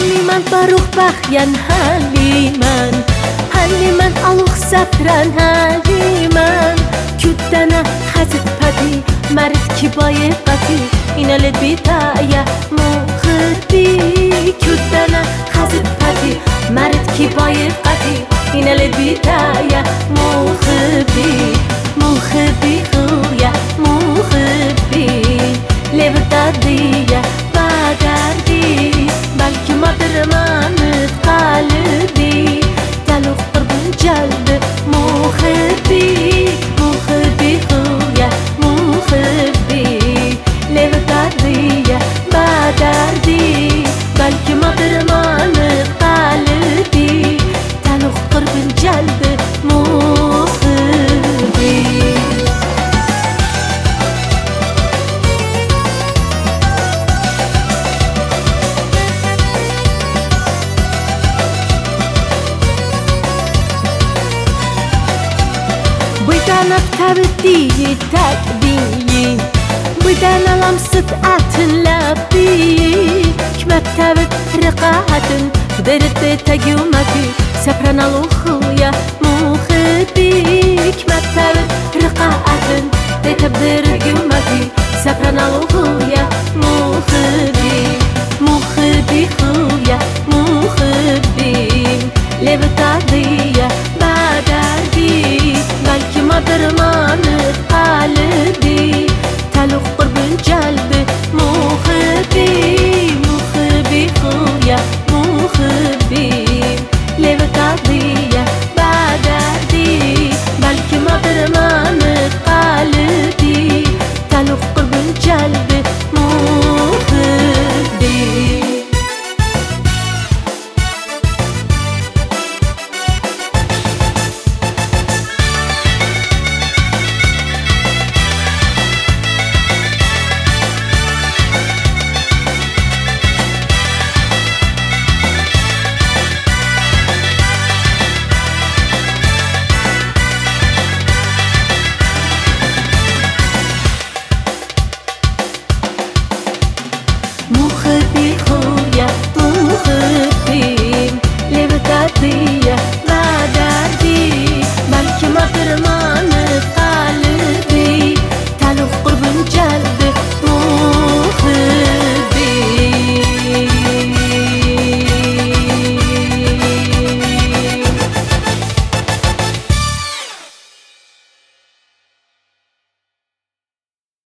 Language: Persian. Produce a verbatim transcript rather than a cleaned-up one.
من باروخ بخيان هالي من هالي من ألوخ سفران هالي من كدنا خزت بدي مرد كي باي قتي إنا للبداية مخبي كدنا خزت بدي مرد كي باي قتي إنا للبداية مخبي مخبي خويا مخبي لبدادية بدردي بلكي ما درمانت قلبي تلوخ قرب الجلب مخبي مخبي خويا مخبي لبدادية بدردي بلكي ما درمانت قلبي تلوخ قرب الجلب مخبي بدنا بتبدي تقدي بدنا لمسة أتلبي كما بتبت رقعة قدرت تجومتي سبرنا لخويا مخبي كما بتبت رقعة تبدر جومتي سبرنا لخويا مخبي مخبي